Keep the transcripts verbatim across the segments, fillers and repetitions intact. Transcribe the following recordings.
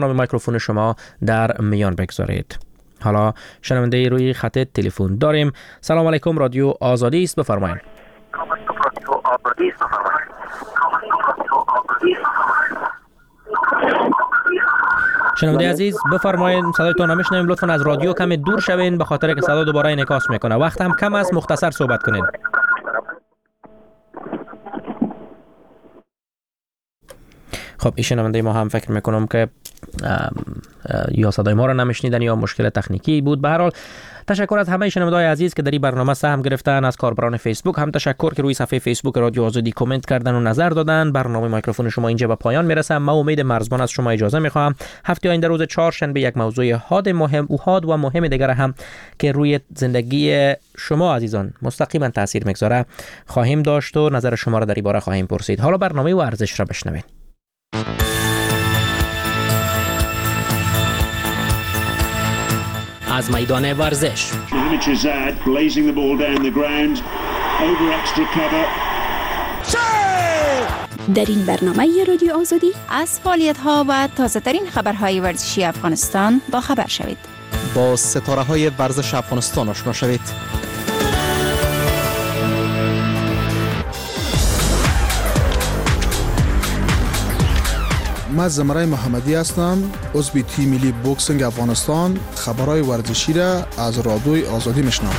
نام میکروفون شما در میان بگذارید. حالا شنونده روی خط تلفن داریم. سلام علیکم، رادیو آزادی است، بفرمایید. شنونده عزیز بفرمایید، صدایتون نمیشنویم، لطفا از رادیو کمی دور شوین به خاطر که صدا دوباره انعکاس میکنه. وقت هم کم است، مختصر صحبت کنید. خب این شنونده ما هم فکر میکنم که یا صدای ما را نمیشنیدن یا مشکل تکنیکی بود. به هر حال تشکر از همه شنونده‌های عزیز که در این برنامه سهم گرفتن. از کاربران فیسبوک هم تشکر که روی صفحه فیسبوک رادیو آزادی کامنت کردن و نظر دادن. برنامه میکروفون شما اینجا به پایان میرسه. ما امید مرزبان از شما اجازه میخوام. هفته آینده روز چهارشنبه یک موضوع حاد مهم و حاد و مهم دیگر هم که روی زندگی شما عزیزان مستقیما تاثیر میگذاره خواهیم داشت و نظر شما را در این باره خواهیم پرسید. حالا برنامه ورزش را بشنوید. از میدان ورزش در این برنامه رادیو آزادی از فعالیت‌ها و تازه‌ترین خبرهای ورزشی افغانستان با خبر شوید. با ستاره‌های ورزش افغانستان آشنا شوید. من زمرای محمدی هستم، عضو تیم ملی بوکسینگ افغانستان. خبرهای ورزشی را از رادیوی آزادی میشنوم.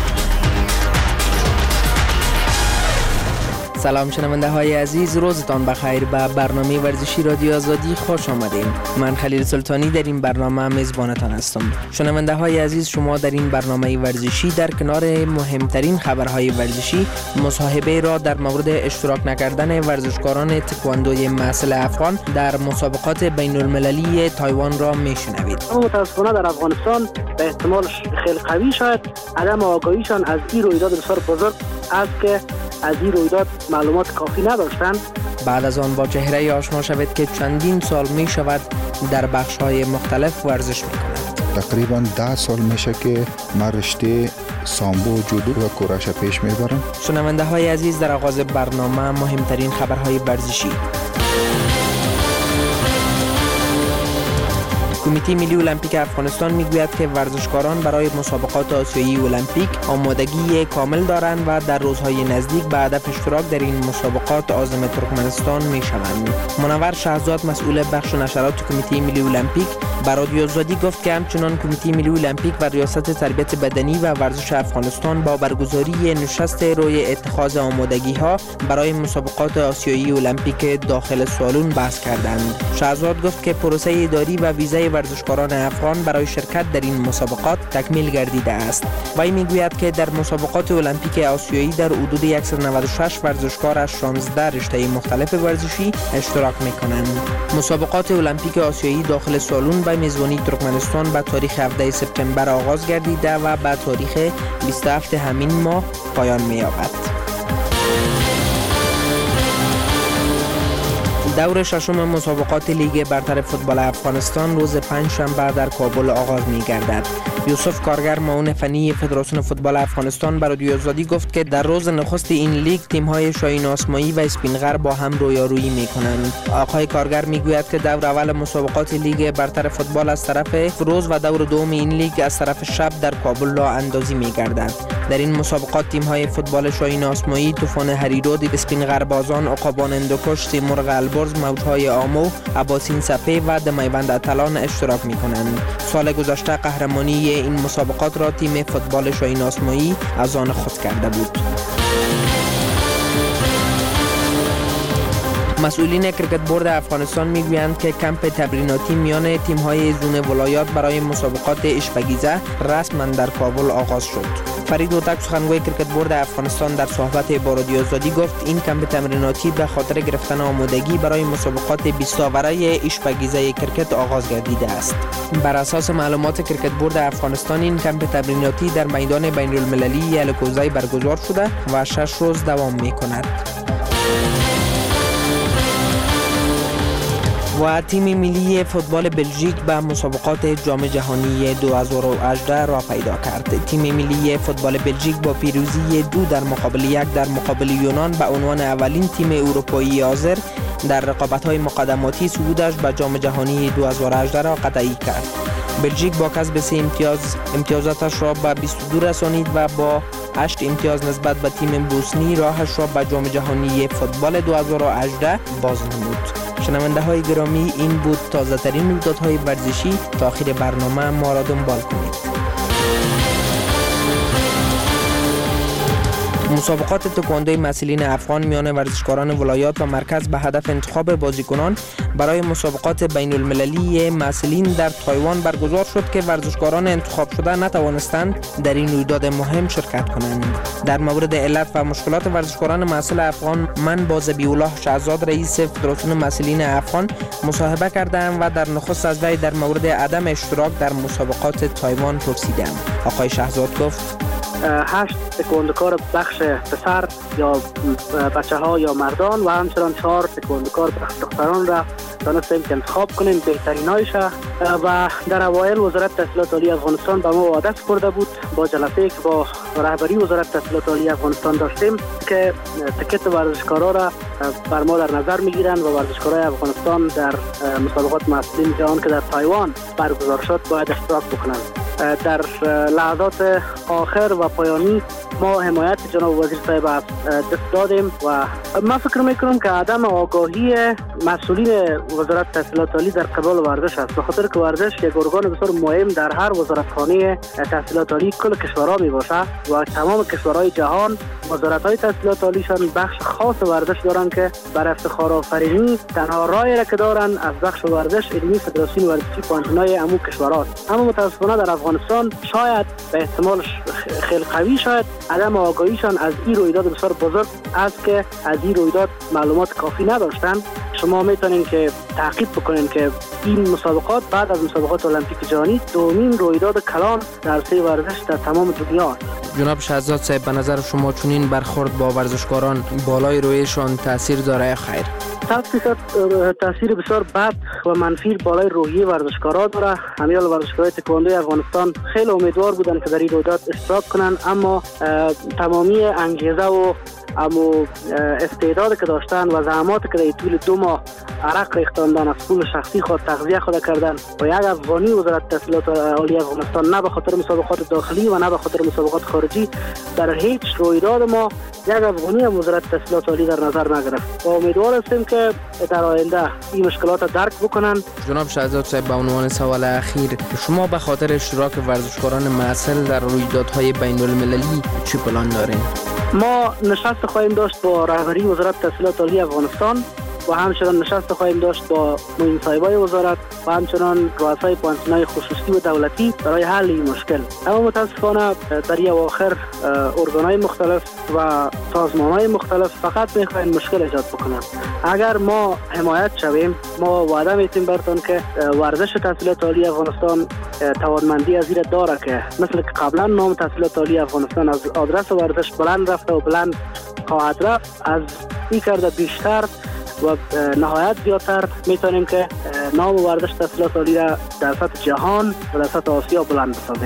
سلام شنونده های عزیز، روزتان بخیر. به برنامه ورزشی رادیو آزادی خوش آمدیم. من خلیل سلطانی در این برنامه میزبانتان هستم. شنونده های عزیز، شما در این برنامه ورزشی در کنار مهمترین خبرهای ورزشی مصاحبه را در مورد اشتراک نکردن ورزشکاران تکواندوی محصل افغان در مسابقات بین المللی تایوان را میشنوید. متاسفانه در افغانستان به احتمال خیلی قوی شاید عدم آگاهیشان از این رویداد بسیار بزرگ است که از این رویداد معلومات کافی نداشتند. بعد از آن با چهره آشنا شوید که چندین سال می شود در بخش‌های مختلف ورزش می کند. تقریبا ده سال میشه که من رشته سامبو، جودو و کورش پیش میبرم. شنونده های عزیز، در آغاز برنامه مهمترین خبرهای ورزشی. کمیته ملی المپیک افغانستان میگوید که ورزشکاران برای مسابقات آسیایی المپیک آمادگی کامل دارند و در روزهای نزدیک به هدف اشتراک در این مسابقات عازم ترکمنستان میشوند. منور شهزاد، مسئول بخش نشرات کمیته ملی المپیک، به رادیو آزادی گفت که همچنان کمیته ملی المپیک و ریاست تربیت بدنی و ورزش افغانستان با برگزاری نشست روی اتخاذ آمادگی‌ها برای مسابقات آسیایی المپیک داخل سالن بحث کردند. شهزاد گفت که پروسه اداری و ویزای ورزشکاران افغان برای شرکت در این مسابقات تکمیل گردیده است. وی میگوید که در مسابقات المپیک آسیایی در حدود صد و نود و شش ورزشکار از شانزده رشته مختلف ورزشی اشتراک میکنند. مسابقات المپیک آسیایی داخل سالن به میزبانی ترکمنستان به تاریخ هفدهم سپتامبر آغاز گردیده و به تاریخ بیست و هفتم همین ماه پایان می‌یابد. دور ششم مسابقات لیگ برتر فوتبال افغانستان روز پنجشنبه در کابل آغاز می‌گردد. یوسف کارگر، معاون فنی فدراسیون فوتبال افغانستان، به رادیو آزادی گفت که در روز نخست این لیگ تیم‌های شاهین آسمایی و اسپینغر با هم رویارویی می‌کنند. آقای کارگر می‌گوید که دور اول مسابقات لیگ برتر فوتبال از طرف روز و دور دوم این لیگ از طرف شب در کابل راه اندازی می‌گردد. در این مسابقات تیم‌های فوتبال شاهین آسمایی، طوفان هریرود، اسپینغر بازان، عقابان هندوکش، سیمرغ البرز، موجهای آمو، عباسین سپه و دمیوند اتلان اشتراک می‌کنند. سال گذشته قهرمانی این مسابقات را تیم فوتبال شاهین آسمایی از آن خود کرده بود. مسئولین کرکت بورد افغانستان میگویند که کمپ تمریناتی میان تیم‌های زون ولایات برای مسابقات اشپگیزه رسما در کابل آغاز شد. فرید هوتک، سخنگوی کرکت بورد افغانستان، در صحبت با رادیو آزادی گفت این کمپ تمریناتی به خاطر گرفتن آمادگی برای مسابقات بیست آوره اشپگیزه کرکت آغاز گردیده است. بر اساس معلومات کرکت بورد افغانستان این کمپ تمریناتی در میدان بین المللی الکوزی برگزار شده و شش روز دوام می‌کند. و تیم ملی فوتبال بلژیک به مسابقات جام جهانی دو هزار و هجده را پیدا کرد. تیم ملی فوتبال بلژیک با پیروزی دو در مقابل یک در مقابل یونان به عنوان اولین تیم اروپایی حاضر در رقابت‌های مقدماتی صعودش به جام جهانی دو هزار و هجده را قطعی کرد. بلژیک با کسب سه امتیاز امتیازاتش را به بیست و دو رسانید و با هشت امتیاز نسبت به تیم بوسنی راهش را به جام جهانی فوتبال دو هزار و هجده باز نمود. شنونده های گرامی، این بود تازه ترین رویدادهای ورزشی. تا آخر برنامه ما را دنبال کنید. مسابقات تکواندوی مسئولین افغان میان ورزشکاران ولایات و مرکز به هدف انتخاب بازیکنان برای مسابقات بین المللی مسئولین در تایوان برگزار شد که ورزشکاران انتخاب شده نتوانستند در این رویداد مهم شرکت کنند. در مورد علت و مشکلات ورزشکاران مسئول افغان من با ذبیح‌الله شهزاد رئیس فدراسیون مسئولین افغان مصاحبه کردم و در نخست از وی در مورد عدم اشتراک در مسابقات تایوان پرسیدم. آقای شهزاد گفت: هشت تکواندوکار بخش پسر یا بچه ها یا مردان و همچنان چهار تکواندوکار بخش دختران را دانستیم که انتخاب کنیم بهترین هایش. و در اوایل وزارت تحصیلات عالی افغانستان به ما وعده سپرده بود با جلسه که با رهبری وزارت تحصیلات عالی افغانستان داشتیم که تکت ورزشکارا را بر ما در نظر میگیرند و ورزشکارای افغانستان در مسابقات مسئولین جهان که در تایوان برگزار شد باید اشتراک بکنند. در لحظات آخر و پایانی ما حمایت جناب وزیر صاحب دست دادیم و من فکر میکنم که عدم آگاهی مسئولین وزارت تحصیلات عالی در قبال ورزش است، به خاطر که ورزش یک ارگان بسیار مهم در هر وزارتخانه تحصیلات عالی کل کشورها می باشه و تمام کشورهای جهان وزارت‌های تحصیلات عالیشان بخش خاص ورزش دارند که بر افتخار آفرینی تنها راهی را که دارند از بخش ورزش علمی فدراسیون ورزشی پانتونای عموم کشورهاست. اما متاسفانه در افغانستان شاید به احتمال خیلی قوی شاید عدم آگاهیشان از این رویداد بسیار بزرگ است که از این رویداد معلومات کافی نداشتند. شما میتونین که تعقیب بکنین که این مسابقات بعد از مسابقات المپیک جهانی دومین رویداد کلان در عرصه ورزش در تمام دنیا است. جناب شهزاد صاحب، به نظر شما چنین برخورد با ورزشکاران بالای رویشان تاثیر داره خیر؟ صد فیصد تاثیر بسیار بد و منفی بالای روحیه ورزشکارا داره. همیال ورزشکارای تکواندوی افغانستان خیلی امیدوار بودن که در این رویداد اشتراک کنند، اما تمامی انگیزه و اما استعداد که داشتن و زحماتی که در طول دو ماه عرق ریختاندن از پول شخصی خود تغذیه خود کردن و یک افغانی وزارت تحصیلات عالی افغانستان نه به خاطر مسابقات داخلی و نه به خاطر مسابقات خارجی در هیچ رویداد ما یک افغانی هم وزارت تحصیلات عالی در نظر نگرفت و امیدوار هستیم که در آینده این مشکلات درک بکنن. جناب شهزاد صاحب، به عنوان سوال اخیر، شما به خاطر اشتراک ورزشکاران مسئول در رویدادهای بین المللی چه پلان دارین؟ ما نشست خواهیم داشت با رهبری وزارت تحصیلات عالی افغانستان و همچنان نشست خواهیم داشت با معین صاحبای وزارت و همچنان رؤسای پانتونای خصوصی و دولتی برای حل این مشکل. اما متاسفانه در این اواخر ارگان‌های مختلف و سازمان‌های مختلف فقط می‌خواهند مشکل ایجاد بکنند. اگر ما حمایت شویم، ما وعده می‌تیم براتون که ورزش تحصیلات عالی افغانستان توانمندی از این داره که مثل که قبلا نام تحصیلات عالی افغانستان از آدرس ورزش بلند رفته و بلند خواهد رفت، از این کرده بیشتر و نهایت زیادتر میتونیم که نام ورزش تحصیلات عالی را در سطح جهان و در سطح آسیا بلند بسازیم.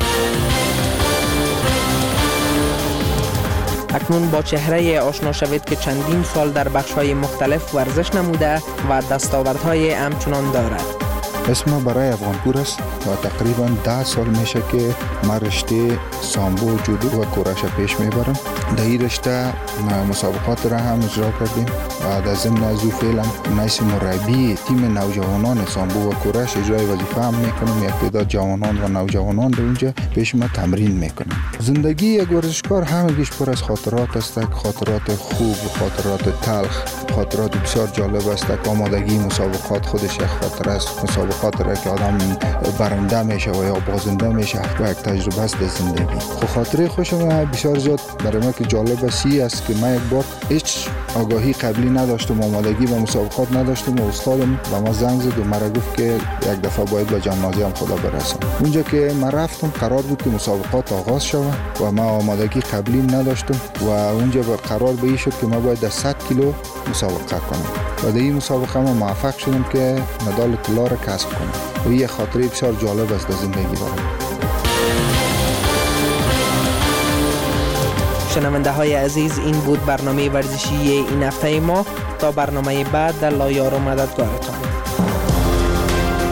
اکنون با چهره آشنا شوید که چندین سال در بخش‌های مختلف ورزش نموده و دستاوردهای همچنان دارد. اسم برای افغانپور است و تقریبا ده سال میشه که من رشته سامبو، جودو و کورش پیش میبرم. در این رشته مسابقات را هم اجرا کردیم و در ضمن از او فعلا نیس مربی تیم نوجوانان سامبو و کورش اجرای وظیفه هم میکنم. یک تعداد جوانان و نوجوانان در اونجا پیش ما تمرین میکنم. زندگی یک ورزشکار همگیش پر از خاطرات است، خاطرات خوب و خاطرات تلخ، خاطرات بسیار جالب است. آمادگی مسابقات خودش یک خاطر است. مسابقات را که آدم برنده میشه و یا بازنده میشه و یک تجربه است در زندگی. خب خاطره خوشم بسیار زیاد برای ما که جالب سی است که من یک بار هیچ آگاهی قبلی نداشتم، آمادگی و مسابقات نداشتم و استادم به ما زنگ زد و مرا گفت که یک دفعه باید به جمنازی هم خدا برسم. اونجا که من رفتم قرار بود که مسابقات آغاز شود و من آمادگی قبلی نداشتم و اونجا قرار به این شد که من باید در صد کیلو مسابقه کنم و در این مسابقه من موفق شدم که مدال طلا را کسب کنم و این خاطره بسیار جالب است در زندگی برام. شنونده های عزیز، این بود برنامه ورزشی این هفته ما. تا برنامه بعد، در لایار و مددگارتان.